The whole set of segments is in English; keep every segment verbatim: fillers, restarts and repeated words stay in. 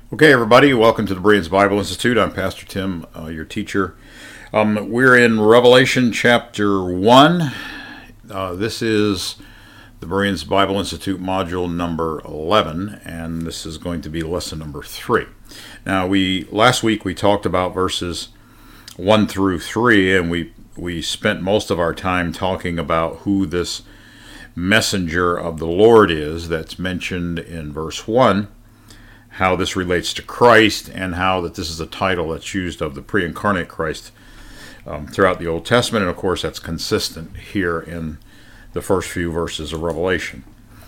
Okay, everybody, welcome to the Bereans Bible Institute. I'm Pastor Tim, uh, your teacher. Um, we're in Revelation chapter one. Uh, this is the Bereans Bible Institute module number eleven, and this is going to be lesson number three. Now, we last week we talked about verses one through three, and we, we spent most of our time talking about who this messenger of the Lord is that's mentioned in verse one. How this relates to Christ, and how that this is a title that's used of the pre-incarnate Christ um, throughout the Old Testament, and of course that's consistent here in the first few verses of Revelation.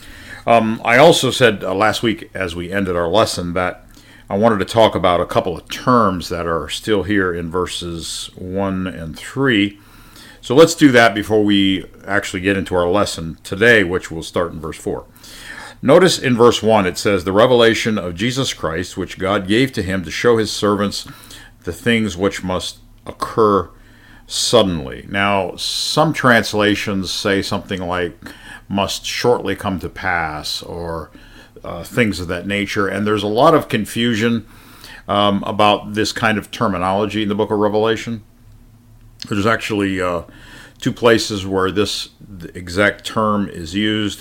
Um, I also said uh, last week as we ended our lesson that I wanted to talk about a couple of terms that are still here in verses one and three. So let's do that before we actually get into our lesson today, which will start in verse four. Notice in verse one it says, "The revelation of Jesus Christ, which God gave to him to show his servants the things which must occur suddenly." Now, some translations say something like, "must shortly come to pass," or uh, things of that nature. And there's a lot of confusion um, about this kind of terminology in the book of Revelation. There's actually uh, two places where this exact term is used.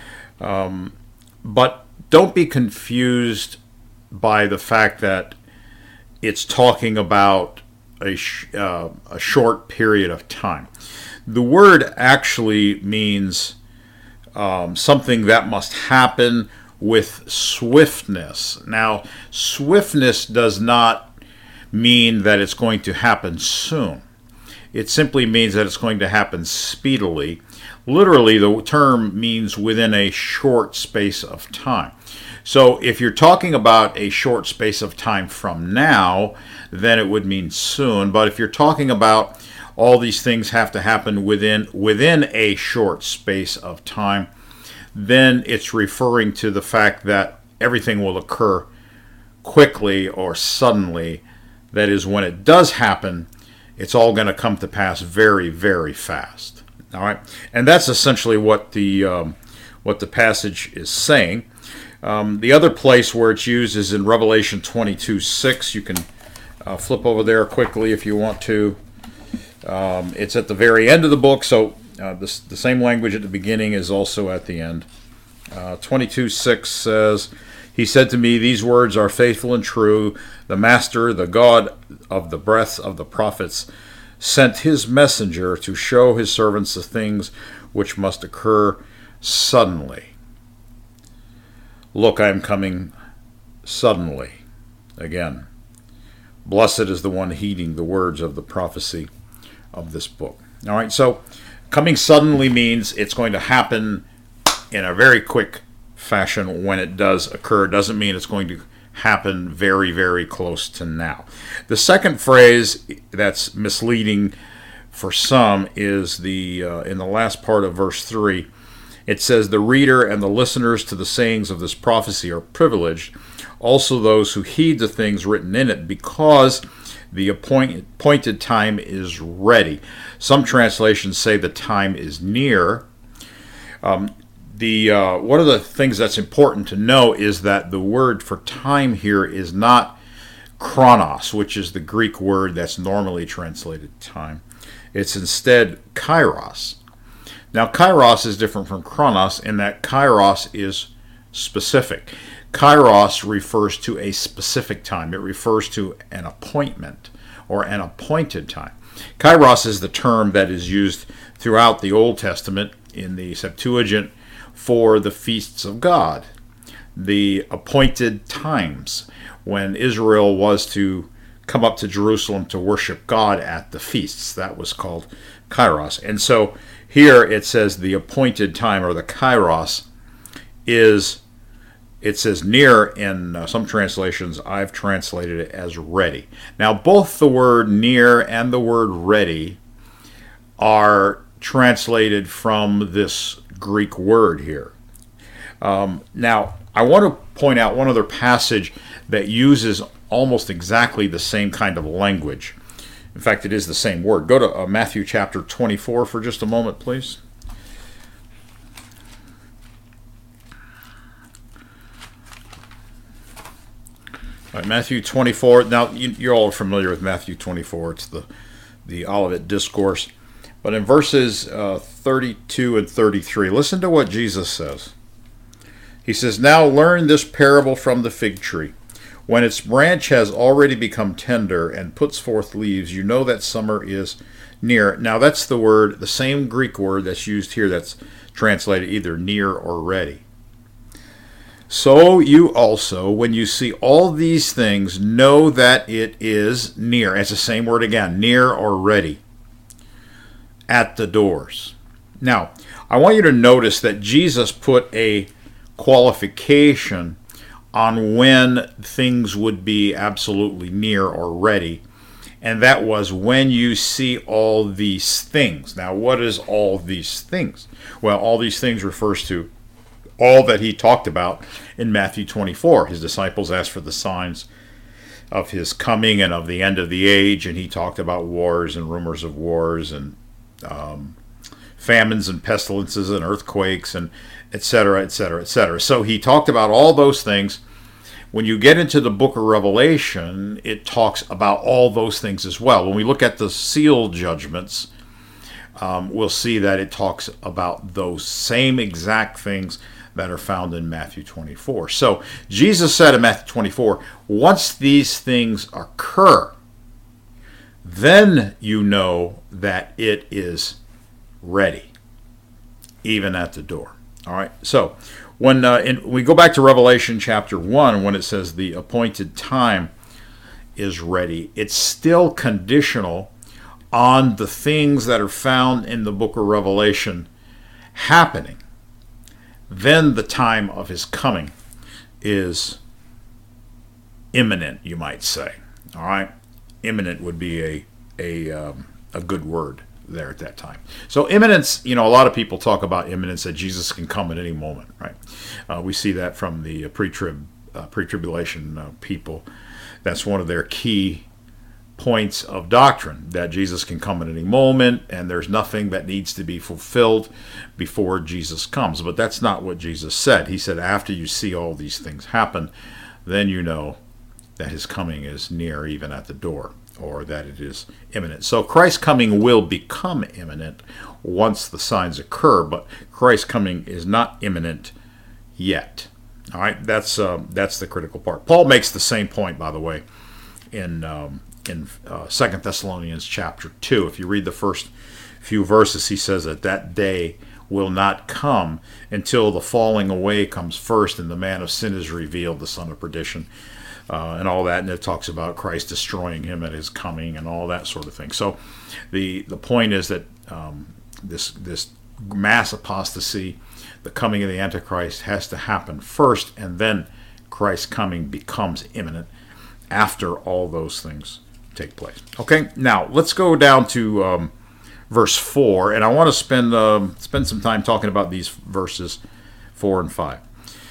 Um, but don't be confused by the fact that it's talking about a, sh- uh, a short period of time. The word actually means um, something that must happen with swiftness. Now, swiftness does not mean that it's going to happen soon. It simply means that it's going to happen speedily. Literally, the term means within a short space of time. So if you're talking about a short space of time from now, then it would mean soon. But if you're talking about all these things have to happen within within a short space of time, then it's referring to the fact that everything will occur quickly or suddenly. That is, when it does happen, it's all going to come to pass very, very fast. All right, and that's essentially what the um, what the passage is saying. Um, the other place where it's used is in Revelation twenty-two six. You can uh, flip over there quickly if you want to. Um, it's at the very end of the book, so uh, the, the same language at the beginning is also at the end. Uh, twenty-two six says, "He said to me, these words are faithful and true. The Master, the God of the breath of the prophets, sent his messenger to show his servants the things which must occur suddenly. Look, I am coming suddenly." Again, blessed is the one heeding the words of the prophecy of this book. All right, so coming suddenly means it's going to happen in a very quick fashion. When it does occur, doesn't mean it's going to happen very, very close to now. The second phrase that's misleading for some is the uh, in the last part of verse three. It says, "The reader and the listeners to the sayings of this prophecy are privileged, also those who heed the things written in it, because the appointed, appointed time is ready." Some translations say the time is near. Um, The uh, one of the things that's important to know is that the word for time here is not chronos, which is the Greek word that's normally translated time. It's instead kairos. Now, kairos is different from chronos in that kairos is specific. Kairos refers to a specific time. It refers to an appointment or an appointed time. Kairos is the term that is used throughout the Old Testament in the Septuagint for the feasts of God, the appointed times when Israel was to come up to Jerusalem to worship God at the feasts. That was called Kairos. And so here it says the appointed time, or the Kairos, is, it says near in uh, some translations. I've translated it as ready. Now, both the word near and the word ready are translated from this Greek word here. Um, now, I want to point out one other passage that uses almost exactly the same kind of language. In fact, it is the same word. Go to uh, Matthew chapter twenty-four for just a moment, please. All right, Matthew twenty-four. Now, you, you're all familiar with Matthew twenty-four. It's the, the Olivet Discourse. But in verses uh, thirty-two and thirty-three, listen to what Jesus says. He says, "Now learn this parable from the fig tree. When its branch has already become tender and puts forth leaves, you know that summer is near." Now that's the word, the same Greek word that's used here that's translated either near or ready. "So you also, when you see all these things, know that it is near." It's the same word again, near or ready, at the doors. Now, I want you to notice that Jesus put a qualification on when things would be absolutely near or ready, and that was when you see all these things. Now, what is all these things? Well, all these things refers to all that he talked about in Matthew twenty-four. His disciples asked for the signs of his coming and of the end of the age, and he talked about wars and rumors of wars and um, famines and pestilences and earthquakes and et cetera, et cetera, et cetera. So he talked about all those things. When you get into the book of Revelation, it talks about all those things as well. When we look at the seal judgments, um, we'll see that it talks about those same exact things that are found in Matthew twenty-four. So Jesus said in Matthew twenty-four, once these things occur, then you know that it is ready, even at the door. All right. So when uh, in, we go back to Revelation chapter one, when it says the appointed time is ready, it's still conditional on the things that are found in the book of Revelation happening. Then the time of his coming is imminent, you might say. All right, imminent would be a a um, a good word there at that time. So imminence, you know, a lot of people talk about imminence, that Jesus can come at any moment, right? Uh, we see that from the pre-trib, uh, pre-tribulation uh, people. That's one of their key points of doctrine, that Jesus can come at any moment and there's nothing that needs to be fulfilled before Jesus comes. But that's not what Jesus said. He said, after you see all these things happen, then you know that his coming is near, even at the door, or that it is imminent. So Christ's coming will become imminent once the signs occur, but Christ's coming is not imminent yet. All right, that's uh, that's the critical part. Paul makes the same point, by the way, in um, in uh, Second Thessalonians chapter two. If you read the first few verses, he says that that day will not come until the falling away comes first and the man of sin is revealed, the son of perdition, uh, and all that. And it talks about Christ destroying him at his coming and all that sort of thing. So the the point is that um, this this mass apostasy, the coming of the Antichrist, has to happen first, and then Christ's coming becomes imminent after all those things take place. Okay, now let's go down to um, verse four, and I want to spend um, spend some time talking about these verses four and five.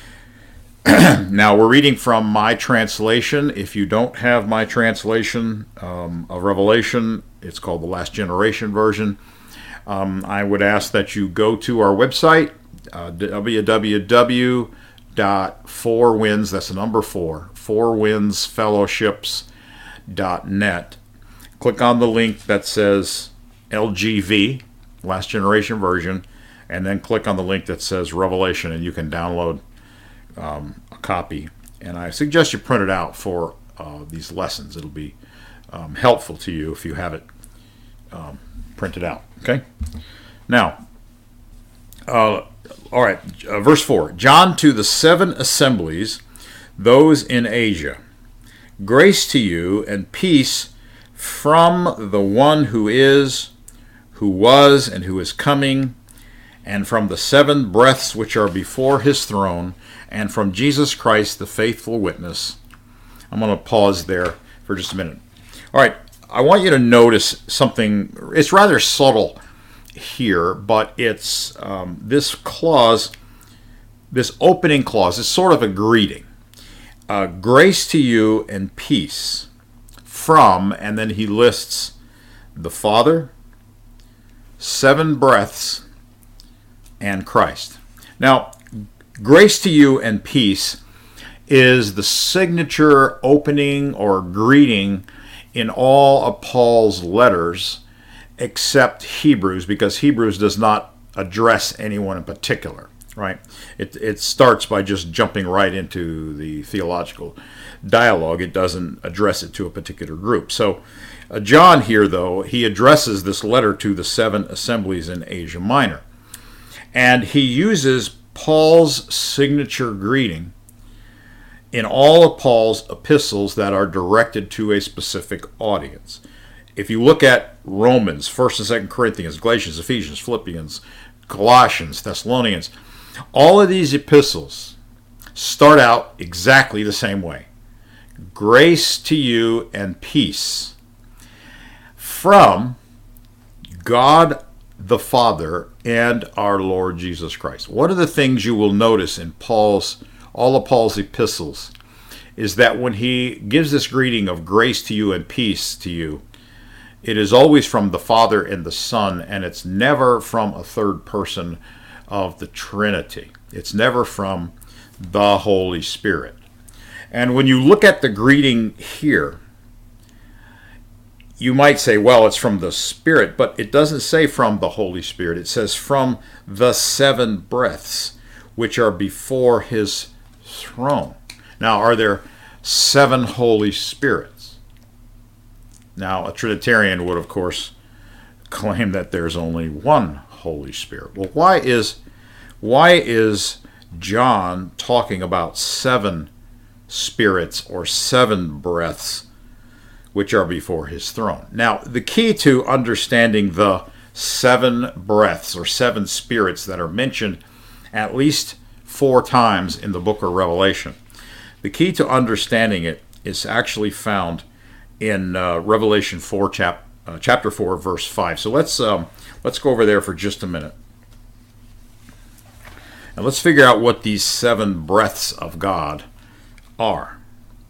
Now we're reading from my translation. If you don't have my translation um, of Revelation, it's called the Last Generation version. Um, I would ask that you go to our website, uh, w w w dot four winds, that's the number four, four winds fellowships dot net. Click on the link that says L G V, Last Generation Version, and then click on the link that says Revelation, and you can download um, a copy. And I suggest you print it out for uh, these lessons. It'll be um, helpful to you if you have it um, printed out. Okay? Now, uh, all right, uh, verse four. John to the seven assemblies, those in Asia. Grace to you and peace from the one who is, who was, and who is coming, and from the seven breaths which are before his throne, and from Jesus Christ, the faithful witness. I'm going to pause there for just a minute. All right, I want you to notice something. It's rather subtle here, but it's um, this clause, this opening clause, is sort of a greeting. Uh, grace to you and peace from, and then he lists the Father, seven breaths, and Christ. Now, grace to you and peace is the signature opening or greeting in all of Paul's letters except Hebrews, because Hebrews does not address anyone in particular, right? It, it starts by just jumping right into the theological dialogue. It doesn't address it to a particular group. So uh, John here, though, he addresses this letter to the seven assemblies in Asia Minor. And he uses Paul's signature greeting in all of Paul's epistles that are directed to a specific audience. If you look at Romans, First and Second Corinthians, Galatians, Ephesians, Philippians, Colossians, Thessalonians, all of these epistles start out exactly the same way. Grace to you and peace from God the Father and our Lord Jesus Christ. One of the things you will notice in Paul's all of Paul's epistles is that when he gives this greeting of grace to you and peace to you, it is always from the Father and the Son, and it's never from a third person of the Trinity. It's never from the Holy Spirit. And when you look at the greeting here, you might say, well, it's from the Spirit, but it doesn't say from the Holy Spirit. It says from the seven breaths, which are before his throne. Now, are there seven Holy Spirits? Now, a Trinitarian would, of course, claim that there's only one Holy Spirit. Well, why is why is John talking about seven spirits or seven breaths which are before his throne? Now, the key to understanding the seven breaths or seven spirits that are mentioned at least four times in the book of Revelation, the key to understanding it is actually found in uh, Revelation four, chap, uh, chapter four, verse five. So let's um, let's go over there for just a minute, and let's figure out what these seven breaths of God are.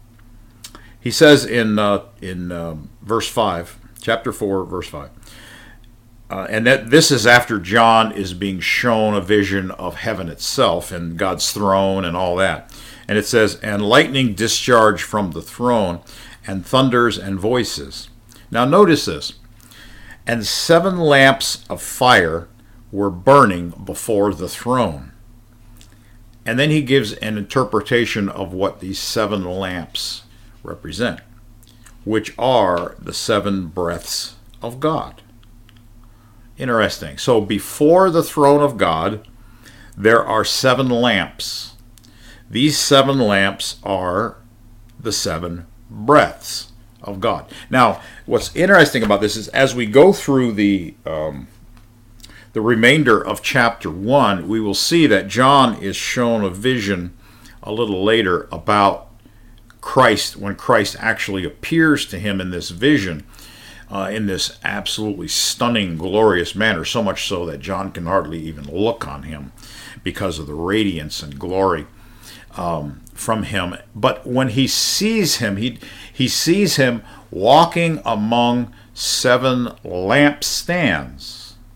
He says in uh, in uh, verse five, chapter four, verse five, uh, and that this is after John is being shown a vision of heaven itself and God's throne and all that. And it says, and lightning discharged from the throne, and thunders and voices. Now notice this. And seven lamps of fire were burning before the throne. And then he gives an interpretation of what these seven lamps represent, which are the seven breaths of God. Interesting. So before the throne of God, there are seven lamps. These seven lamps are the seven breaths of God. Now, what's interesting about this is as we go through the um, the remainder of chapter one, we will see that John is shown a vision a little later about Christ, when Christ actually appears to him in this vision, uh, in this absolutely stunning, glorious manner, so much so that John can hardly even look on him because of the radiance and glory um, from him. But when he sees him, he, he sees him walking among seven lampstands.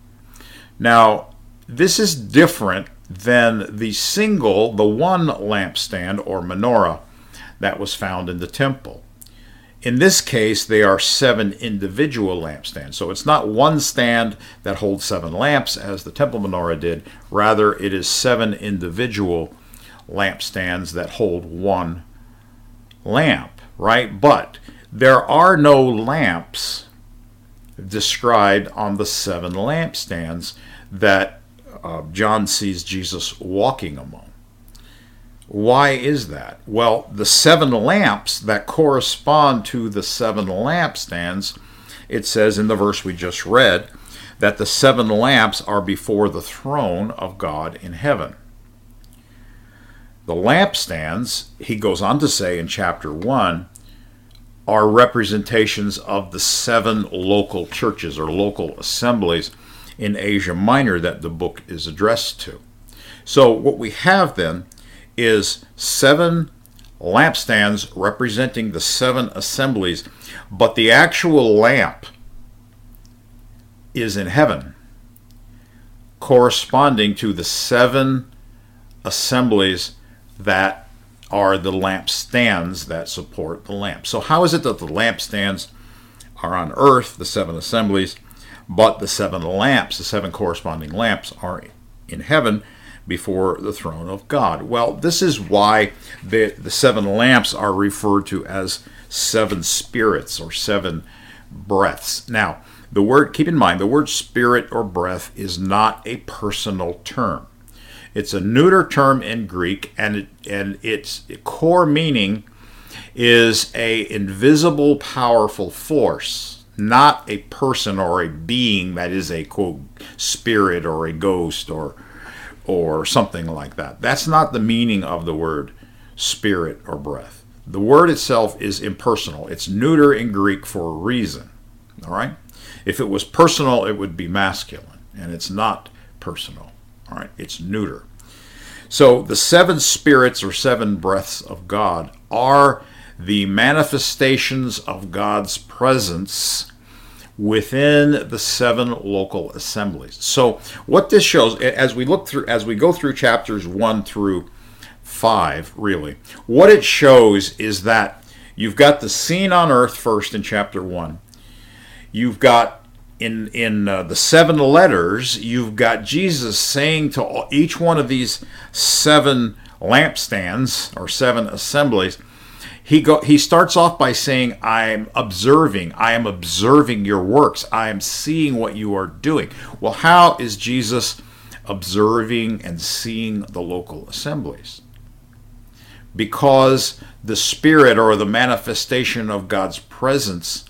Now, this is different than the single, the one lampstand or menorah that was found in the temple. In this case, they are seven individual lampstands. So it's not one stand that holds seven lamps as the temple menorah did. Rather, it is seven individual lampstands that hold one lamp, right? But there are no lamps described on the seven lampstands that uh, John sees Jesus walking among. Why is that? Well, the seven lamps that correspond to the seven lampstands, it says in the verse we just read, that the seven lamps are before the throne of God in heaven. The lampstands, he goes on to say in chapter one, are representations of the seven local churches or local assemblies in Asia Minor that the book is addressed to. So what we have then is seven lampstands representing the seven assemblies, but the actual lamp is in heaven, corresponding to the seven assemblies that are the lampstands that support the lamp. So how is it that the lampstands are on earth, the seven assemblies, but the seven lamps, the seven corresponding lamps, are in heaven before the throne of God? Well, this is why the, the seven lamps are referred to as seven spirits or seven breaths. Now, the word, keep in mind, the word spirit or breath is not a personal term. It's a neuter term in Greek, and it, and its core meaning is a invisible, powerful force, not a person or a being that is a, quote, spirit or a ghost or or something like that. That's not the meaning of the word spirit or breath. The word itself is impersonal. It's neuter in Greek for a reason. All right? If it was personal, it would be masculine, and it's not personal. All right? It's neuter. So the seven spirits or seven breaths of God are the manifestations of God's presence within the seven local assemblies. So what this shows, as we look through, as we go through chapters one through five, really, what it shows is that you've got the scene on earth first in chapter one. You've got in in uh, the seven letters, you've got Jesus saying to all, each one of these seven lampstands or seven assemblies, He go, he starts off by saying, I'm observing. I am observing your works. I am seeing what you are doing. Well, how is Jesus observing and seeing the local assemblies? Because the Spirit or the manifestation of God's presence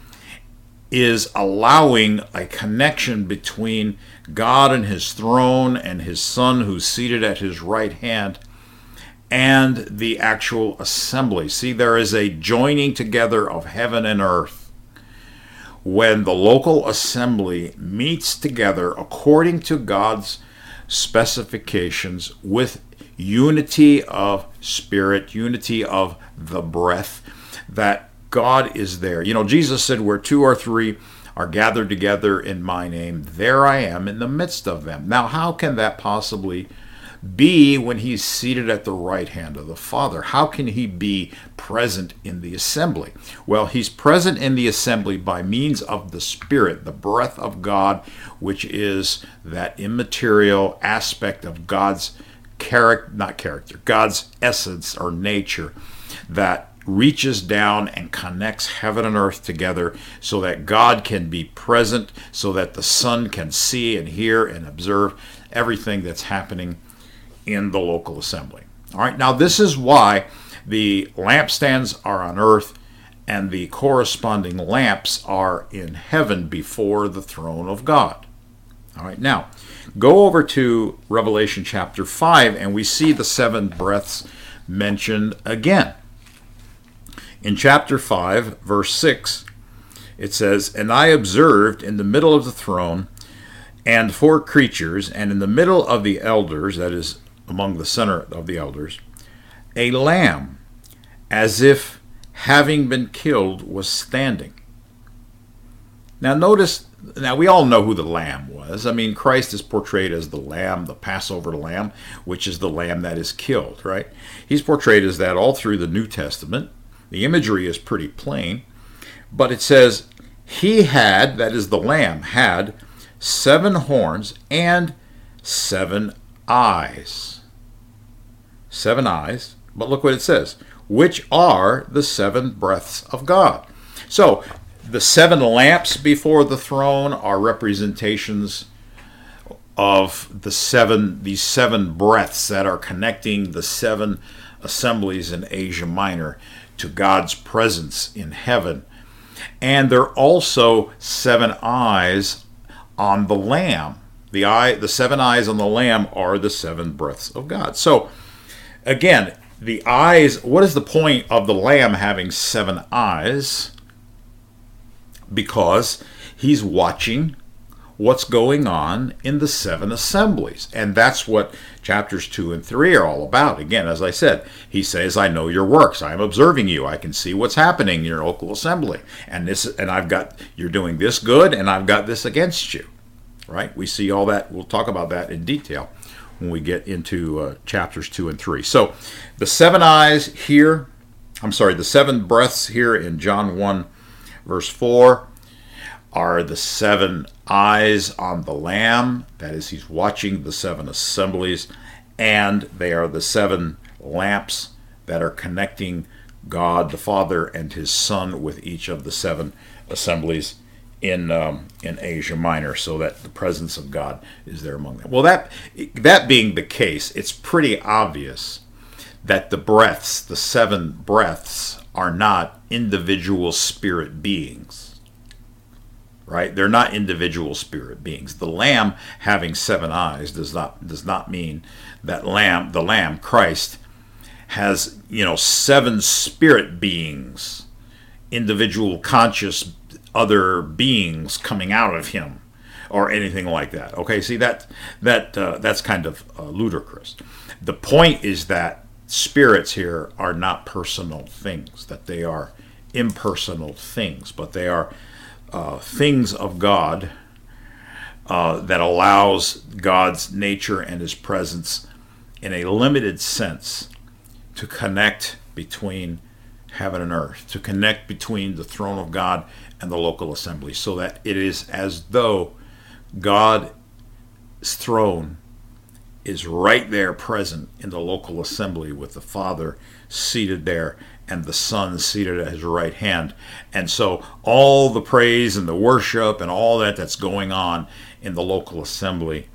is allowing a connection between God and his throne and his Son who's seated at his right hand and the actual assembly. See, there is a joining together of heaven and earth when the local assembly meets together according to God's specifications with unity of spirit, unity of the breath, that God is there. You know, Jesus said, where two or three are gathered together in my name, there I am in the midst of them. Now, how can that possibly be when he's seated at the right hand of the Father? How can he be present in the assembly? Well, he's present in the assembly by means of the Spirit, the breath of God, which is that immaterial aspect of God's character, not character, God's essence or nature that reaches down and connects heaven and earth together so that God can be present, so that the Son can see and hear and observe everything that's happening in the local assembly. All right, now this is why the lampstands are on earth and the corresponding lamps are in heaven before the throne of God. All right, now go over to Revelation chapter five and we see the seven breaths mentioned again. In chapter five, verse six, it says, And I observed in the middle of the throne and four creatures, and in the middle of the elders, that is, among the center of the elders, a lamb, as if having been killed, was standing. Now notice, now we all know who the lamb was. I mean, Christ is portrayed as the lamb, the Passover lamb, which is the lamb that is killed, right? He's portrayed as that all through the New Testament. The imagery is pretty plain, but it says, he had, that is the lamb, had seven horns and seven eyes. Seven eyes, but look what it says, which are the seven breaths of God. So the seven lamps before the throne are representations of the seven, these seven breaths that are connecting the seven assemblies in Asia Minor to God's presence in heaven. And there are also seven eyes on the Lamb. The eye, the seven eyes on the Lamb are the seven breaths of God. So again, the eyes, what is the point of the Lamb having seven eyes? Because he's watching what's going on in the seven assemblies. And that's what chapters two and three are all about. Again, as I said, he says, I know your works. I am observing you. I can see what's happening in your local assembly. And this, and I've got, you're doing this good, and I've got this against you. Right? We see all that. We'll talk about that in detail when we get into uh, chapters two and three. So the seven eyes here, I'm sorry, the seven breaths here in John one, verse four, are the seven eyes on the Lamb. That is, he's watching the seven assemblies, and they are the seven lamps that are connecting God the Father and his Son with each of the seven assemblies in um, in Asia Minor, so that the presence of God is there among them. Well, that that being the case, it's pretty obvious that the breaths, the seven breaths, are not individual spirit beings. Right? They're not individual spirit beings. The Lamb having seven eyes does not does not mean that Lamb, the Lamb, Christ, has, you know, seven spirit beings, individual conscious other beings coming out of him, or anything like that. Okay, see that that uh, that's kind of uh, ludicrous. The point is that spirits here are not personal things; that they are impersonal things, but they are Uh, things of God uh, that allows God's nature and his presence in a limited sense to connect between heaven and earth, to connect between the throne of God and the local assembly, so that it is as though God's throne is right there present in the local assembly, with the Father seated there and the Son seated at his right hand. And so all the praise and the worship and all that that's going on in the local assembly,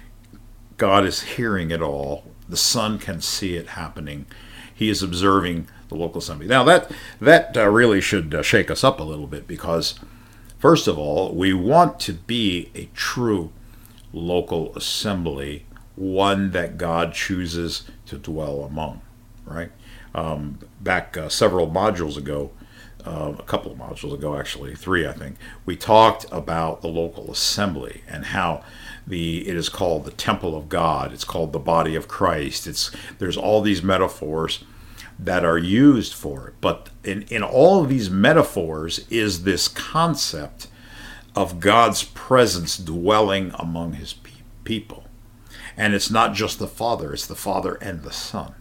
God is hearing it all. The Son can see it happening. He is observing the local assembly. Now that that uh, really should uh, shake us up a little bit, because first of all, we want to be a true local assembly, one that God chooses to dwell among, right? Um, back uh, several modules ago, uh, a couple of modules ago, actually, three, I think, we talked about the local assembly and how the it is called the temple of God. It's called the body of Christ. It's there's all these metaphors that are used for it. But in, in all of these metaphors is this concept of God's presence dwelling among his pe- people. And it's not just the Father, it's the Father and the Son,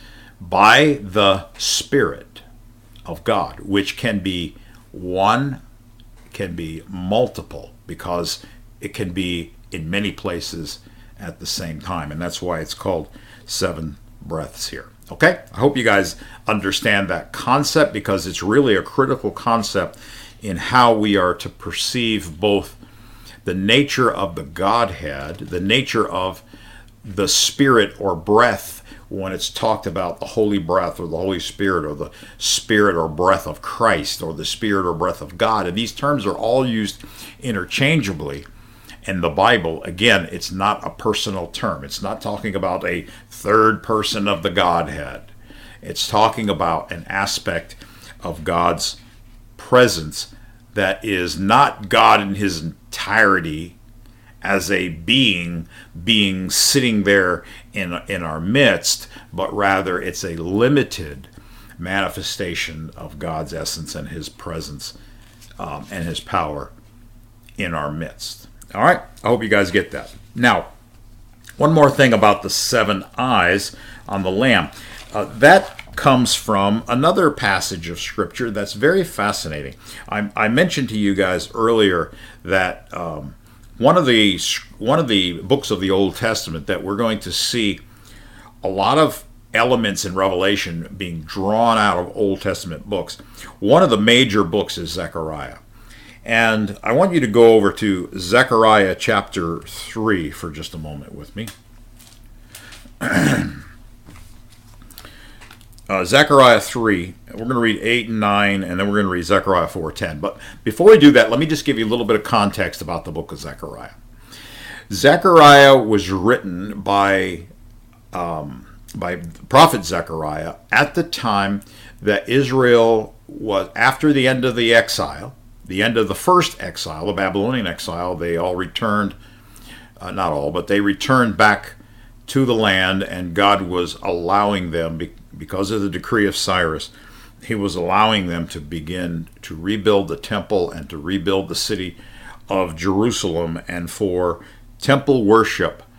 by the Spirit of God, which can be one, can be multiple, because it can be in many places at the same time. And that's why it's called seven breaths here. Okay? I hope you guys understand that concept, because it's really a critical concept in how we are to perceive both the nature of the Godhead, the nature of the Spirit or breath, when it's talked about the Holy Breath or the Holy Spirit or the Spirit or breath of Christ or the Spirit or breath of God. And these terms are all used interchangeably in the Bible. Again, it's not a personal term. It's not talking about a third person of the Godhead. It's talking about an aspect of God's presence that is not God in his entirety as a being, being sitting there in, in our midst, but rather it's a limited manifestation of God's essence and his presence um, and his power in our midst. All right, I hope you guys get that. Now, one more thing about the seven eyes on the Lamb. Uh, that comes from another passage of Scripture that's very fascinating. I, I mentioned to you guys earlier that um, one of the one of the books of the Old Testament that we're going to see a lot of elements in Revelation being drawn out of Old Testament books. One of the major books is Zechariah. And I want you to go over to Zechariah chapter three for just a moment with me. Uh, Zechariah three, we're going to read eight and nine, and then we're going to read Zechariah four ten. But before we do that, let me just give you a little bit of context about the book of Zechariah. Zechariah was written by, um, by prophet Zechariah at the time that Israel was, after the end of the exile, the end of the first exile, the Babylonian exile, they all returned, uh, not all, but they returned back to the land, and God was allowing them, because of the decree of Cyrus, he was allowing them to begin to rebuild the temple and to rebuild the city of Jerusalem, and for temple worship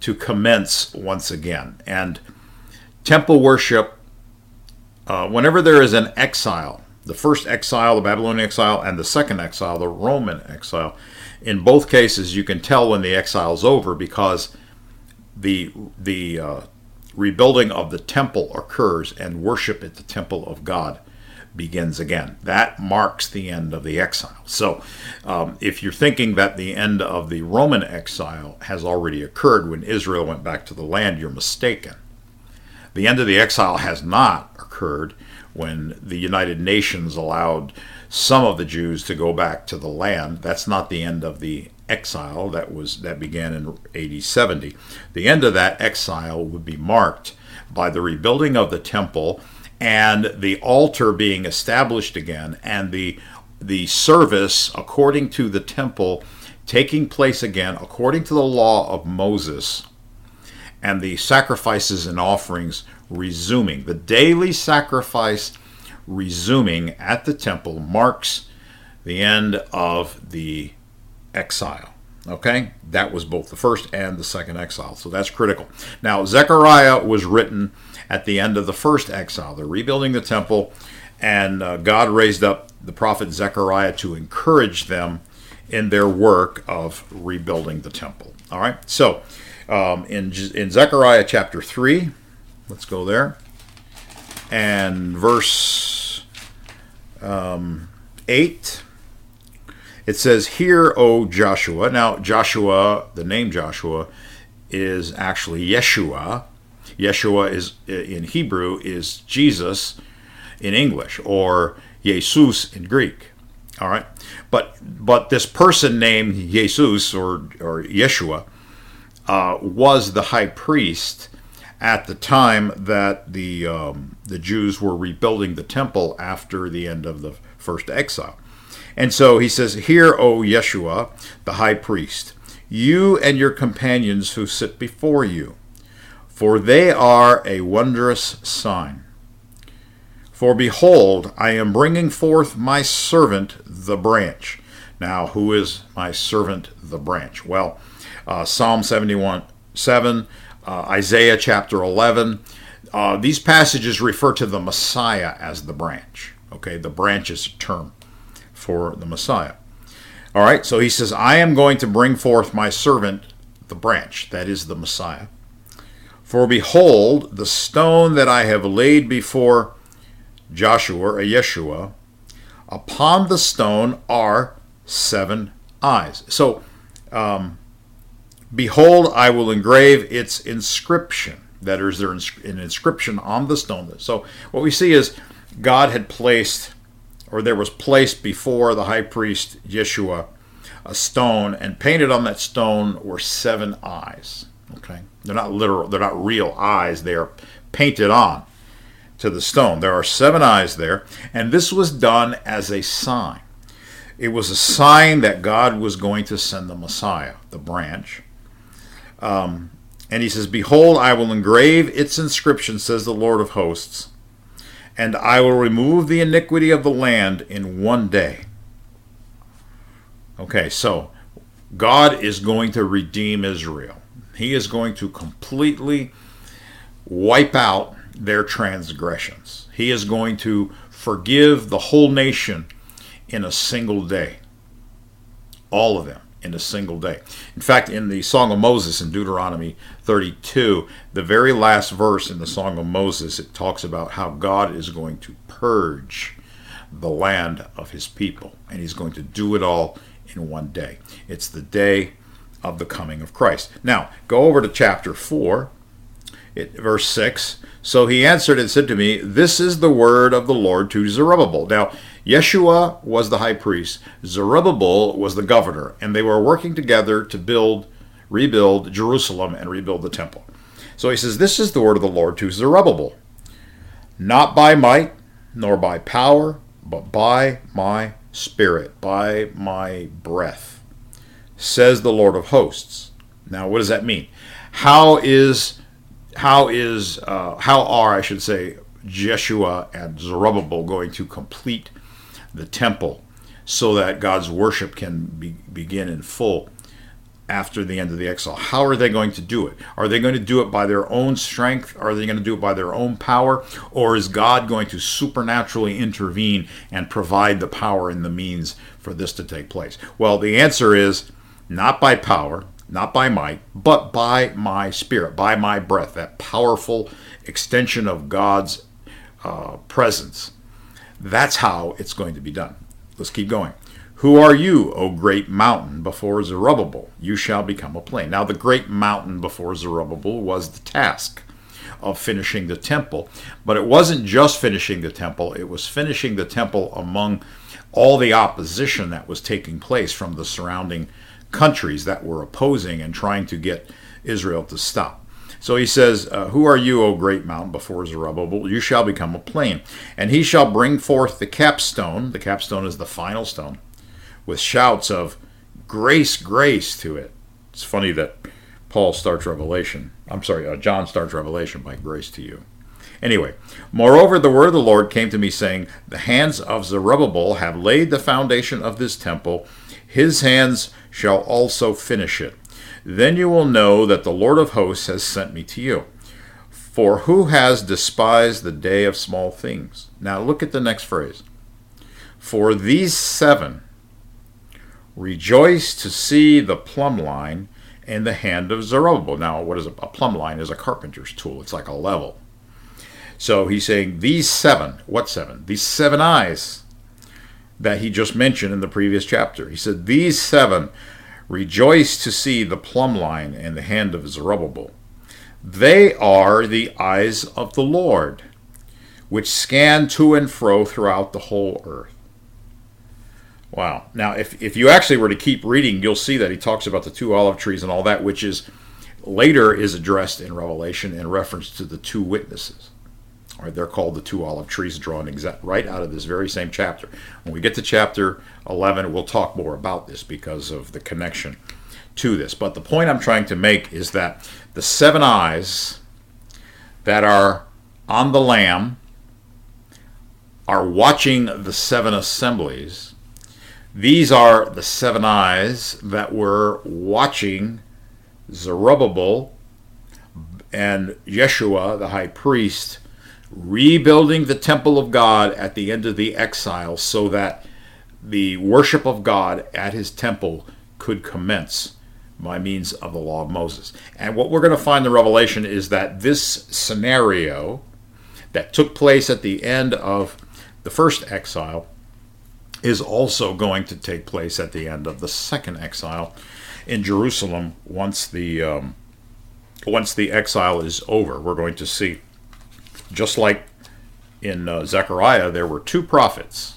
to commence once again. And temple worship, uh, whenever there is an exile, the first exile, the Babylonian exile, and the second exile, the Roman exile, in both cases you can tell when the exile is over, because the the uh, rebuilding of the temple occurs and worship at the temple of God begins again. That marks the end of the exile. So um, if you're thinking that the end of the Roman exile has already occurred when Israel went back to the land, you're mistaken. The end of the exile has not occurred when the United Nations allowed some of the Jews to go back to the land. That's not the end of the exile that was that began in A D seventy. The end of that exile would be marked by the rebuilding of the temple and the altar being established again, and the the service according to the temple taking place again according to the law of Moses, and the sacrifices and offerings resuming. The daily sacrifice resuming at the temple marks the end of the exile. Okay? That was both the first and the second exile. So that's critical. Now, Zechariah was written at the end of the first exile. They're rebuilding the temple, and uh, God raised up the prophet Zechariah to encourage them in their work of rebuilding the temple. All right? So, um, in, in Zechariah chapter three, let's go there, and verse um, eight, it says, "Hear, O Joshua." Now, Joshua, the name Joshua, is actually Yeshua. Yeshua is in Hebrew is Jesus in English, or Jesus in Greek. All right, but but this person named Jesus or or Yeshua uh, was the high priest at the time that the um, the Jews were rebuilding the temple after the end of the first exile. And so he says, "Hear, O Yeshua, the high priest, you and your companions who sit before you, for they are a wondrous sign. For behold, I am bringing forth my servant, the branch." Now, who is my servant, the branch? Well, uh, Psalm seventy-one, seven, uh, Isaiah chapter eleven, uh, these passages refer to the Messiah as the branch. Okay, the branch is a term for the Messiah. All right, so he says, "I am going to bring forth my servant, the branch," that is the Messiah. "For behold, the stone that I have laid before Joshua, or Yeshua, upon the stone are seven eyes." So, um, behold, I will engrave its inscription. That is, there an inscription on the stone. So, what we see is God had placed, or there was placed before the high priest Yeshua, a stone, and painted on that stone were seven eyes. Okay, they're not literal, they're not real eyes. They are painted on to the stone. There are seven eyes there, and this was done as a sign. It was a sign that God was going to send the Messiah, the branch. Um, and he says, "Behold, I will engrave its inscription, says the Lord of hosts, and I will remove the iniquity of the land in one day." Okay, so God is going to redeem Israel. He is going to completely wipe out their transgressions. He is going to forgive the whole nation in a single day. All of them in a single day. In fact, in the Song of Moses in Deuteronomy thirty-two, the very last verse in the Song of Moses, it talks about how God is going to purge the land of his people, and he's going to do it all in one day. It's the day of the coming of Christ. Now, go over to chapter four, it, verse six. "So he answered and said to me, This is the word of the Lord to Zerubbabel." Now, Yeshua was the high priest, Zerubbabel was the governor, and they were working together to build, rebuild Jerusalem and rebuild the temple. So he says, "This is the word of the Lord to Zerubbabel, not by might, nor by power, but by my spirit," by my breath, says the Lord of hosts. Now, what does that mean? How is, how is, uh, how are, I should say, Jeshua and Zerubbabel going to complete the temple so that God's worship can be, begin in full after the end of the exile. How are they going to do it? Are they going to do it by their own strength? Are they going to do it by their own power? Or is God going to supernaturally intervene and provide the power and the means for this to take place? Well, the answer is not by power, not by might, but by my spirit, by my breath, that powerful extension of God's uh, presence. That's how it's going to be done. Let's keep going. Who are you, O great mountain, before Zerubbabel? You shall become a plain. Now, the great mountain before Zerubbabel was the task of finishing the temple. But it wasn't just finishing the temple. It was finishing the temple among all the opposition that was taking place from the surrounding countries that were opposing and trying to get Israel to stop. So he says, uh, who are you, O great mountain, before Zerubbabel? You shall become a plain. And he shall bring forth the capstone. The capstone is the final stone, with shouts of grace, grace to it. It's funny that Paul starts Revelation. I'm sorry, uh, John starts Revelation by grace to you. Anyway, moreover, the word of the Lord came to me, saying, the hands of Zerubbabel have laid the foundation of this temple. His hands shall also finish it. Then you will know that the Lord of hosts has sent me to you. For who has despised the day of small things? Now look at the next phrase. For these seven rejoice to see the plumb line in the hand of Zerubbabel. Now, what is a, a plumb line? Is a carpenter's tool. It's like a level. So he's saying these seven. What seven? These seven eyes that he just mentioned in the previous chapter. He said, these seven rejoice to see the plumb line in the hand of Zerubbabel. They are the eyes of the Lord, which scan to and fro throughout the whole earth. Wow. Now, if, if you actually were to keep reading, you'll see that he talks about the two olive trees and all that, which is later is addressed in Revelation in reference to the two witnesses. All right, they're called the two olive trees, drawn exact right out of this very same chapter. When we get to chapter eleven, we'll talk more about this because of the connection to this. But the point I'm trying to make is that the seven eyes that are on the Lamb are watching the seven assemblies. These are the seven eyes that were watching Zerubbabel and Yeshua, the high priest, rebuilding the temple of God at the end of the exile so that the worship of God at his temple could commence by means of the law of Moses. And what we're going to find in Revelation is that this scenario that took place at the end of the first exile is also going to take place at the end of the second exile in Jerusalem. Once the um, once the exile is over, we're going to see, just like in uh, Zechariah, there were two prophets.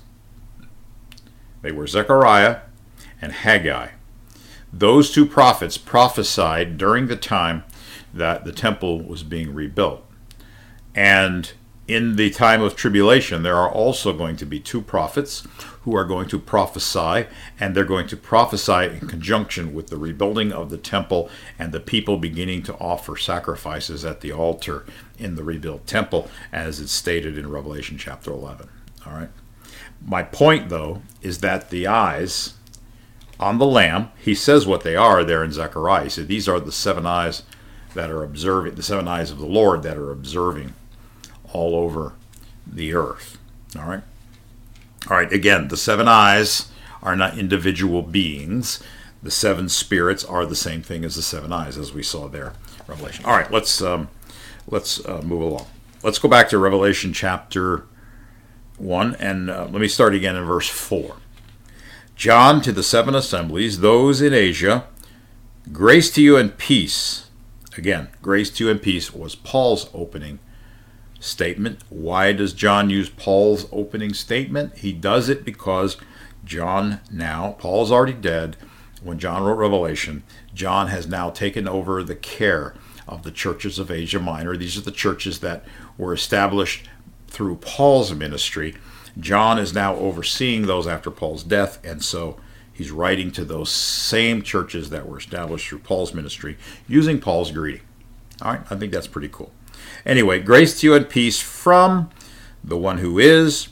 They were Zechariah and Haggai. Those two prophets prophesied during the time that the temple was being rebuilt. And in the time of tribulation, there are also going to be two prophets who are going to prophesy, and they're going to prophesy in conjunction with the rebuilding of the temple and the people beginning to offer sacrifices at the altar in the rebuilt temple, as it's stated in Revelation chapter eleven. All right. My point, though, is that the eyes on the Lamb, he says what they are there in Zechariah. He said these are the seven eyes that are observing, the seven eyes of the Lord that are observing all over the earth. All right. All right. Again, the seven eyes are not individual beings. The seven spirits are the same thing as the seven eyes, as we saw there, Revelation. All right. Let's um, let's uh, move along. Let's go back to Revelation chapter one, and uh, let me start again in verse four. John to the seven assemblies, those in Asia, grace to you and peace. Again, grace to you and peace was Paul's opening statement. Why does John use Paul's opening statement? He does it because John now, Paul's already dead. When John wrote Revelation, John has now taken over the care of the churches of Asia Minor. These are the churches that were established through Paul's ministry. John is now overseeing those after Paul's death, and so he's writing to those same churches that were established through Paul's ministry using Paul's greeting. All right, I think that's pretty cool. Anyway, grace to you and peace from the one who is,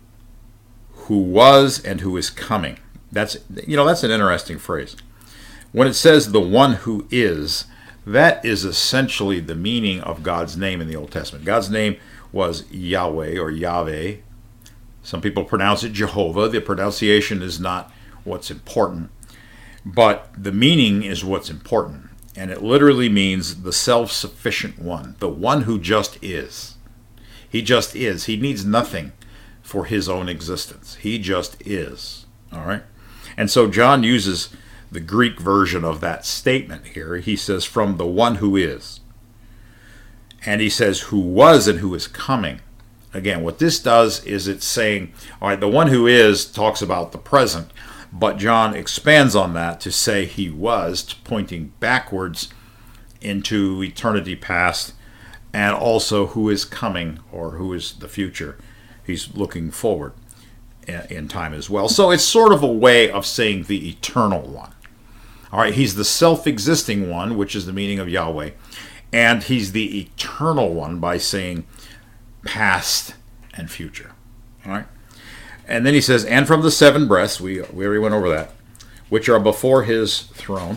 who was, and who is coming. That's, you know, that's an interesting phrase. When it says the one who is, that is essentially the meaning of God's name in the Old Testament. God's name was Yahweh or Yahweh. Some people pronounce it Jehovah. The pronunciation is not what's important, but the meaning is what's important. And it literally means the self-sufficient one, the one who just is. He just is. He needs nothing for his own existence. He just is. All right? And so John uses the Greek version of that statement here. He says, from the one who is. And he says, who was and who is coming. Again, what this does is it's saying, all right, the one who is talks about the present, but John expands on that to say he was, pointing backwards into eternity past, and also who is coming, or who is the future. He's looking forward in time as well. So it's sort of a way of saying the eternal one. All right, he's the self-existing one, which is the meaning of Yahweh, and he's the eternal one by saying past and future. All right. And then he says, and from the seven breaths, we, we already went over that, which are before his throne.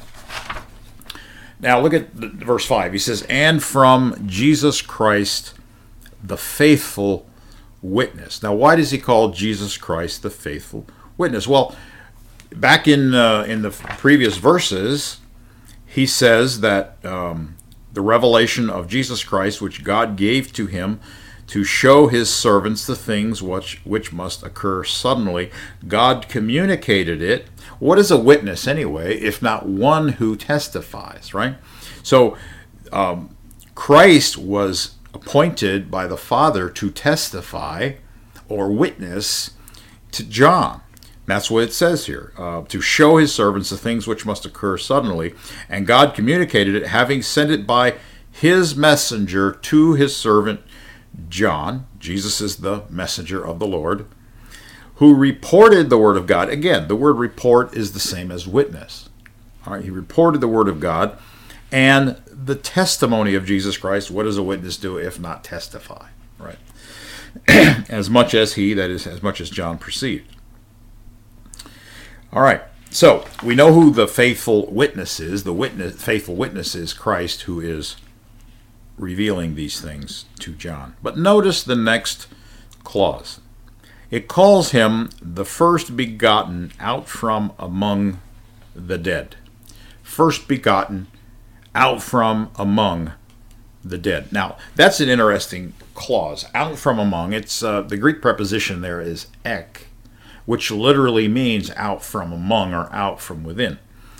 Now look at the, verse five. He says, and from Jesus Christ, the faithful witness. Now why does he call Jesus Christ the faithful witness? Well, back in, uh, in the previous verses, he says that um, the revelation of Jesus Christ, which God gave to him, to show his servants the things which, which must occur suddenly. God communicated it. What is a witness anyway, if not one who testifies, right? So um, Christ was appointed by the Father to testify or witness to John. That's what it says here, uh, to show his servants the things which must occur suddenly. And God communicated it, having sent it by his messenger to his servant John. Jesus is the messenger of the Lord, who reported the word of God. Again, the word report is the same as witness. All right, he reported the word of God and the testimony of Jesus Christ. What does a witness do if not testify? Right? As much as he, that is, as much as John perceived. All right, so we know who the faithful witness is. The witness, faithful witness is Christ, who is revealing these things to John. But notice the next clause. It calls him the first begotten out from among the dead. First begotten out from among the dead. Now, that's an interesting clause. Out from among. It's uh, the Greek preposition there is ek, which literally means out from among or out from within.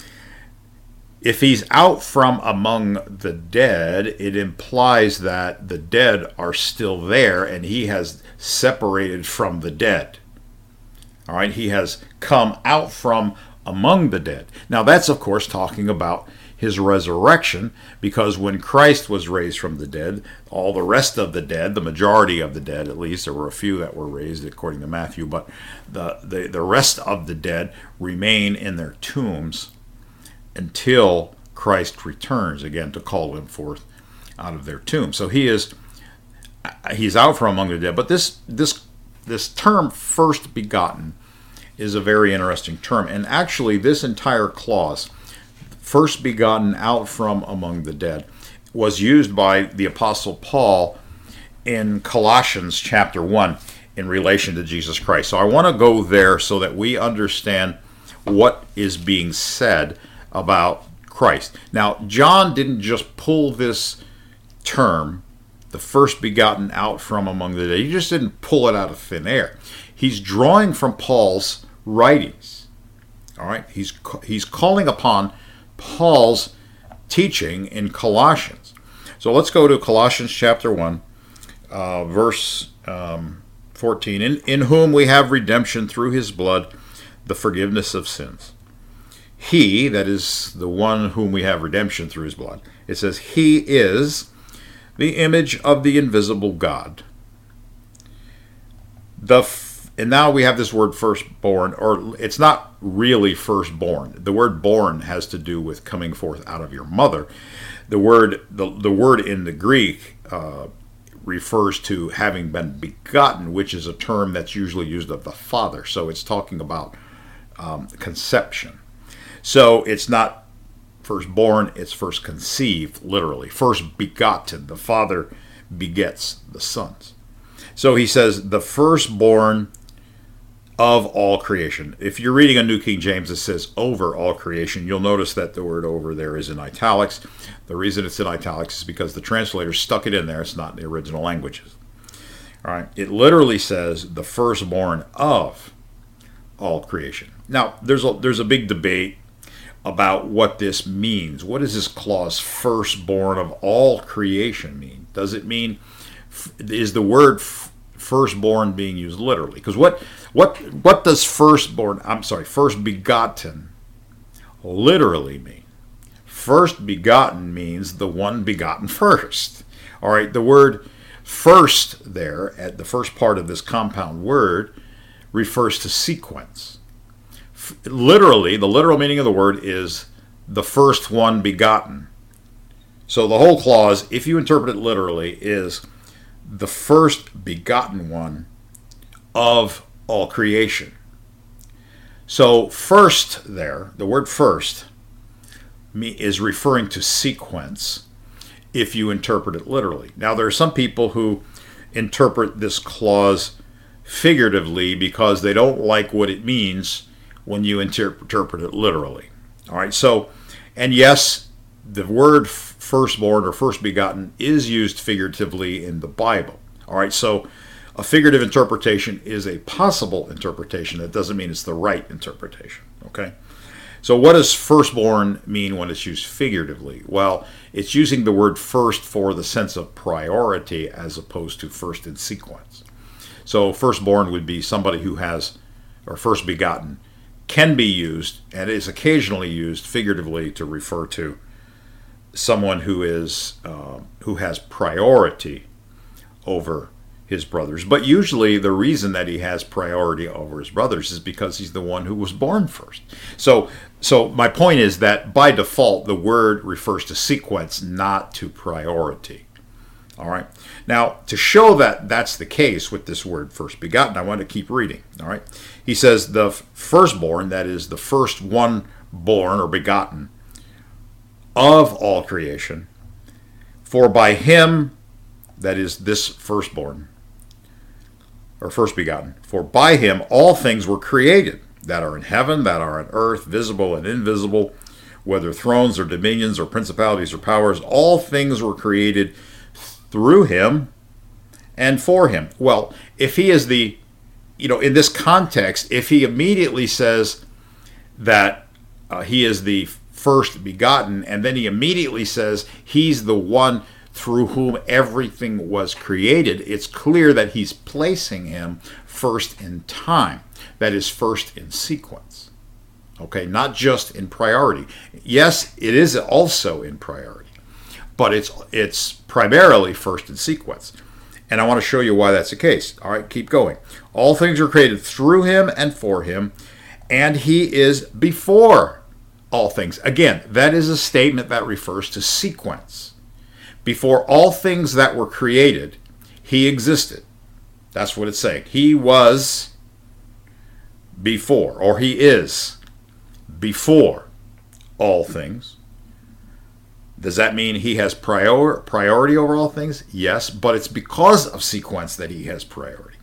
If he's out from among the dead, it implies that the dead are still there and he has separated from the dead. All right, he has come out from among the dead. Now that's, of course, talking about his resurrection, because when Christ was raised from the dead, all the rest of the dead, the majority of the dead at least, there were a few that were raised according to Matthew, but the, the, the rest of the dead remain in their tombs until Christ returns again to call them forth out of their tomb. So he is he's out from among the dead. But this this this term first begotten is a very interesting term. And actually this entire clause, first begotten out from among the dead, was used by the Apostle Paul in Colossians chapter one in relation to Jesus Christ. So I want to go there so that we understand what is being said about Christ. Now, John didn't just pull this term, the first begotten out from among the dead. He just didn't pull it out of thin air. He's drawing from Paul's writings. All right? He's he's calling upon Paul's teaching in Colossians. So let's go to Colossians chapter one, uh, verse um, fourteen. In, in whom we have redemption through his blood, the forgiveness of sins. He, that is the one whom we have redemption through his blood, it says, he is the image of the invisible God. The f- and now we have this word firstborn, or it's not really firstborn. The word born has to do with coming forth out of your mother. The word, the, the word in the Greek uh, refers to having been begotten, which is a term that's usually used of the father. So it's talking about um, conception. So it's not firstborn, it's first conceived, literally. First begotten. The Father begets the sons. So he says, the firstborn of all creation. If you're reading a New King James, it says over all creation. You'll notice that the word over there is in italics. The reason it's in italics is because the translator stuck it in there. It's not in the original languages. All right. It literally says the firstborn of all creation. Now, there's a, there's a big debate about what this means. What does this clause, firstborn of all creation, mean? Does it mean, is the word firstborn being used literally? Because what what what does firstborn, I'm sorry, first begotten literally mean? First begotten means the one begotten first. All right, the word first there, at the first part of this compound word, refers to sequence. Literally, the literal meaning of the word is the first one begotten. So the whole clause, if you interpret it literally, is the first begotten one of all creation. So first there, the word first, is referring to sequence if you interpret it literally. Now there are some people who interpret this clause figuratively because they don't like what it means when you inter- interpret it literally. All right, so, and yes, the word firstborn or first begotten is used figuratively in the Bible. All right, so a figurative interpretation is a possible interpretation. That doesn't mean it's the right interpretation. Okay, so what does firstborn mean when it's used figuratively? Well, it's using the word first for the sense of priority as opposed to first in sequence. So firstborn would be somebody who has, or first begotten, can be used and is occasionally used figuratively to refer to someone who is uh, who has priority over his brothers. But usually the reason that he has priority over his brothers is because he's the one who was born first. So so my point is that by default the word refers to sequence, not to priority. All right. Now, to show that that's the case with this word first begotten, I want to keep reading. All right. He says the firstborn, that is the first one born or begotten of all creation, for by him, that is this firstborn, or first begotten, for by him all things were created, that are in heaven, that are on earth, visible and invisible, whether thrones or dominions or principalities or powers, all things were created through him and for him. Well, if he is the, you know, in this context, if he immediately says that uh, he is the first begotten, and then he immediately says he's the one through whom everything was created, it's clear that he's placing him first in time. That is, first in sequence. Okay, not just in priority. Yes, it is also in priority, but it's it's primarily first in sequence. And I want to show you why that's the case. All right, keep going. All things are created through him and for him, and he is before all things. Again, that is a statement that refers to sequence. Before all things that were created, he existed. That's what it's saying. He was before, or he is before all things. Does that mean he has prior, priority over all things? Yes, but it's because of sequence that he has priority.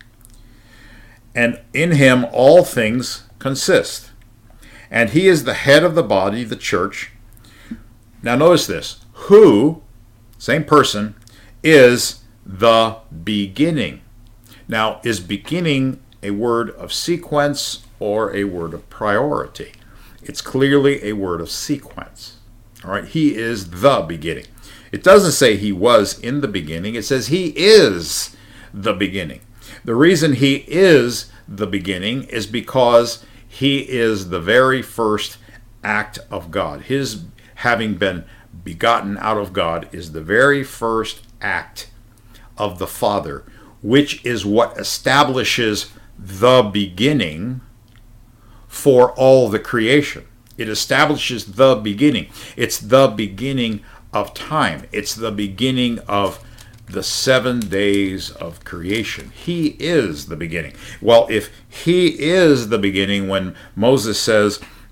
And in him all things consist. And he is the head of the body, the church. Now notice this. Who, same person, is the beginning. Now, is beginning a word of sequence or a word of priority? It's clearly a word of sequence. All right, he is the beginning. It doesn't say he was in the beginning. It says he is the beginning. The reason he is the beginning is because he is the very first act of God. His having been begotten out of God is the very first act of the Father, which is what establishes the beginning for all the creation. It establishes the beginning. It's the beginning of time. It's the beginning of the seven days of creation. He is the beginning. Well, if he is the beginning, when Moses says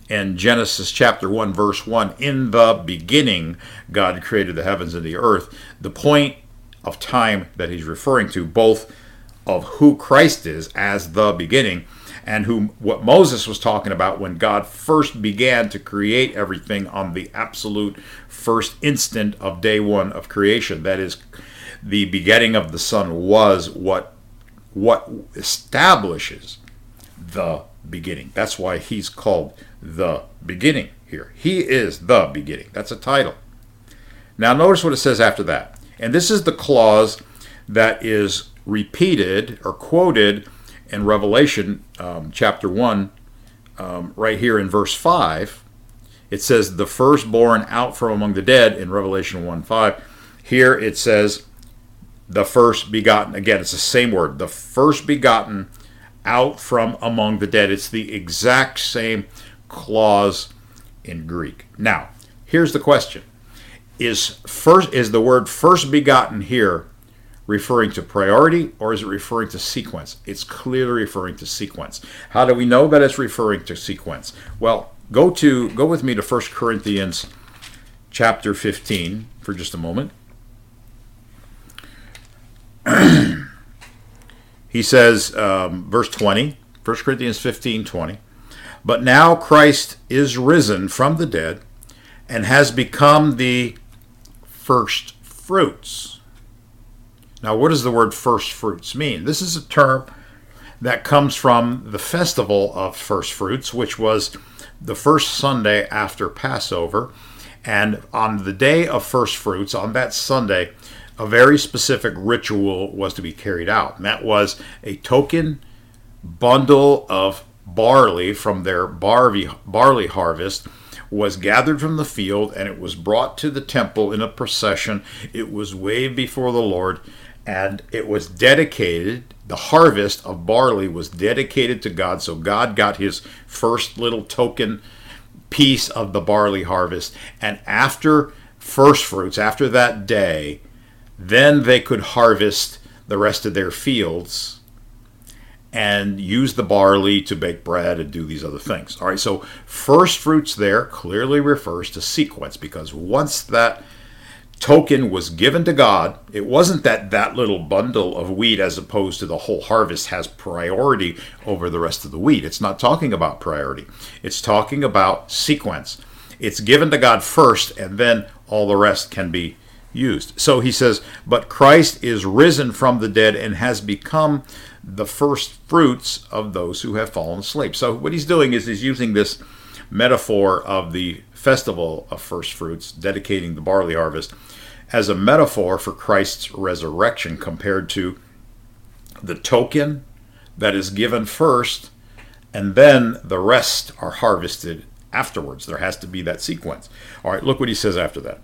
in Genesis chapter one, verse one, in the beginning, God created the heavens and the earth. The point of time that he's referring to, both of who Christ is as the beginning, and who what Moses was talking about when God first began to create everything on the absolute first instant of day one of creation. That is, the begetting of the Son was what what establishes the beginning. That's why he's called the beginning here. He is the beginning. That's a title. Now notice what it says after that. And this is the clause that is repeated or quoted in Revelation um, chapter one, um, right here in verse five. It says, the firstborn out from among the dead in Revelation one five. Here it says, the first begotten. Again, it's the same word. The first begotten out from among the dead. It's the exact same clause in Greek. Now, here's the question. Is first is the word first begotten here referring to priority, or is it referring to sequence? It's clearly referring to sequence. How do we know that it's referring to sequence? Well, go to go with me to First Corinthians chapter fifteen for just a moment. He says, um, verse twenty, First Corinthians fifteen twenty, but now Christ is risen from the dead and has become the first fruits. Now, what does the word first fruits mean? This is a term that comes from the festival of first fruits, which was the first Sunday after Passover. And on the day of first fruits, on that Sunday, a very specific ritual was to be carried out. And that was a token bundle of barley from their barley, barley harvest was gathered from the field, and it was brought to the temple in a procession. It was waved before the Lord, and it was dedicated. The harvest of barley was dedicated to God, so God got his first little token piece of the barley harvest. And after first fruits, after that day, then they could harvest the rest of their fields and use the barley to bake bread and do these other things. All right, so first fruits there clearly refers to sequence, because once that token was given to God, it wasn't that that little bundle of wheat as opposed to the whole harvest has priority over the rest of the wheat. It's not talking about priority. It's talking about sequence. It's given to God first, and then all the rest can be used. So he says, but Christ is risen from the dead and has become the first fruits of those who have fallen asleep. So what he's doing is he's using this metaphor of the festival of first fruits, dedicating the barley harvest, as a metaphor for Christ's resurrection compared to the token that is given first, and then the rest are harvested afterwards. There has to be that sequence. All right, look what he says after that.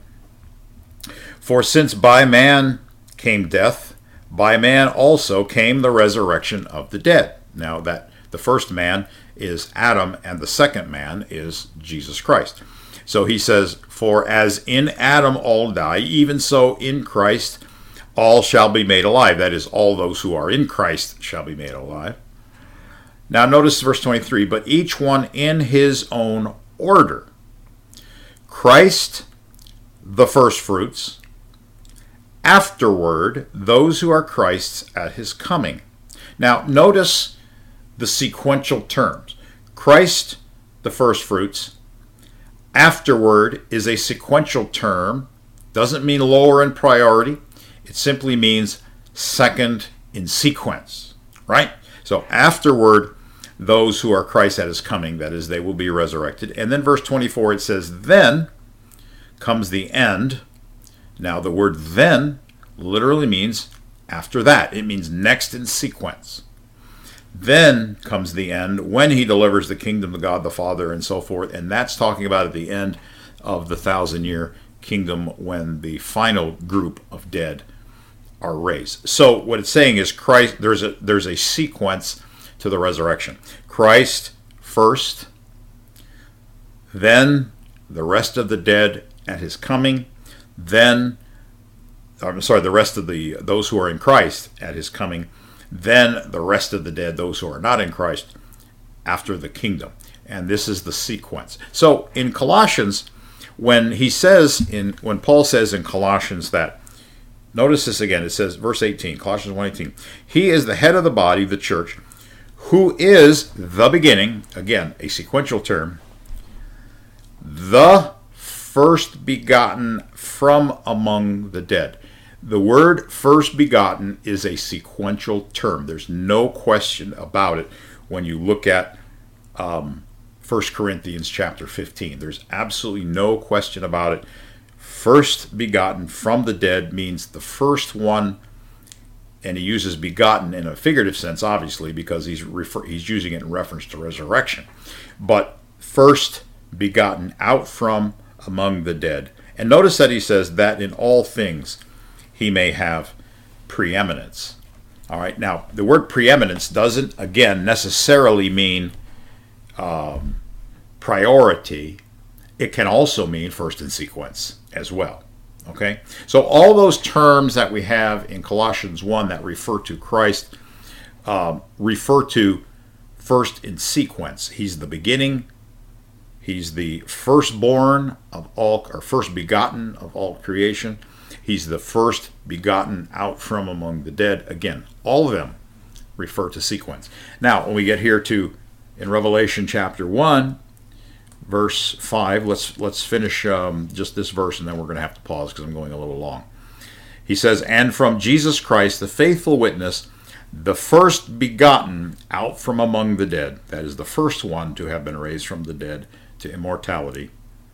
For since by man came death, by man also came the resurrection of the dead. Now that the first man is Adam and the second man is Jesus Christ. So he says, for as in Adam all die, even so in Christ all shall be made alive. That is, all those who are in Christ shall be made alive. Now notice verse twenty-three, but each one in his own order. Christ, the first fruits. Afterward, those who are Christ's at his coming. Now, notice the sequential terms. Christ, the first fruits. Afterward is a sequential term. Doesn't mean lower in priority. It simply means second in sequence, right? So afterward, those who are Christ at his coming, that is, they will be resurrected. And then verse twenty-four, it says, then comes the end. Now, the word then literally means after that. It means next in sequence. Then comes the end, when he delivers the kingdom to God the Father and so forth. And that's talking about at the end of the thousand-year kingdom, when the final group of dead are raised. So what it's saying is Christ. There's a there's a sequence to the resurrection. Christ first, then the rest of the dead at his coming. Then, I'm sorry, the rest of the those who are in Christ at his coming, then the rest of the dead, those who are not in Christ, after the kingdom. And this is the sequence. So in Colossians, when he says, in when Paul says in Colossians that, notice this again, it says, verse eighteen, Colossians one eighteen, he is the head of the body, the church, who is the beginning, again, a sequential term, the first begotten from among the dead. The word first begotten is a sequential term. There's no question about it when you look at um, First Corinthians chapter fifteen. There's absolutely no question about it. First begotten from the dead means the first one, and he uses begotten in a figurative sense, obviously, because he's refer- he's using it in reference to resurrection. But first begotten out from among the dead. And notice that he says that in all things he may have preeminence. All right, now the word preeminence doesn't, again, necessarily mean um, priority. It can also mean first in sequence as well. Okay, so all those terms that we have in Colossians one that refer to Christ um, refer to first in sequence. He's the beginning. He's the firstborn of all, or first begotten of all creation. He's the first begotten out from among the dead. Again, all of them refer to sequence. Now, when we get here to in Revelation chapter one, verse five, let's let's finish um, just this verse, and then we're going to have to pause because I'm going a little long. He says, and from Jesus Christ, the faithful witness, the first begotten out from among the dead, that is the first one to have been raised from the dead to immortality.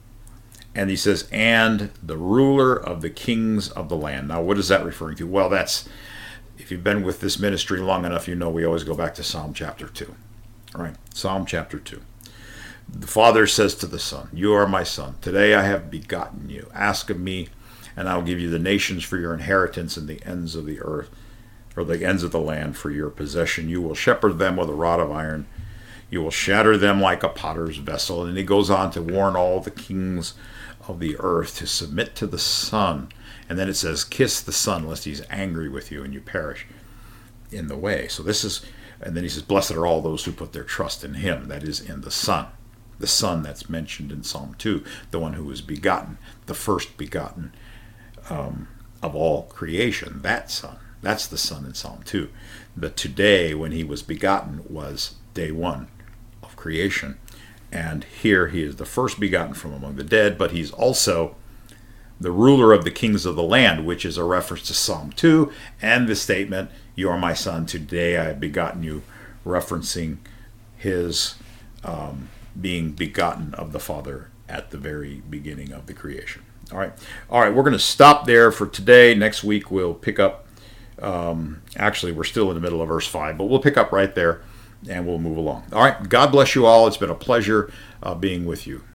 And he says, and the ruler of the kings of the land. Now, what is that referring to? Well, that's, if you've been with this ministry long enough, you know we always go back to Psalm chapter two. All right, Psalm chapter two. The Father says to the Son, you are my Son. Today I have begotten you. Ask of me, and I will give you the nations for your inheritance and the ends of the earth, or the ends of the land for your possession. You will shepherd them with a rod of iron. You will shatter them like a potter's vessel. And he goes on to warn all the kings of the earth to submit to the Son. And then it says, kiss the Son, lest he's angry with you and you perish in the way. So this is, and then he says, blessed are all those who put their trust in him, that is, in the Son. The Son that's mentioned in Psalm two, the one who was begotten, the first begotten um, of all creation, that Son. That's the Son in Psalm two. The today when he was begotten was day one of creation. And here he is the first begotten from among the dead, but he's also the ruler of the kings of the land, which is a reference to Psalm two and the statement, you are my Son, today I have begotten you, referencing his um, being begotten of the Father at the very beginning of the creation. All right, all right. We're going to stop there for today. Next week we'll pick up. Um, actually, we're still in the middle of verse five, but we'll pick up right there, and we'll move along. All right. God bless you all. It's been a pleasure uh, being with you.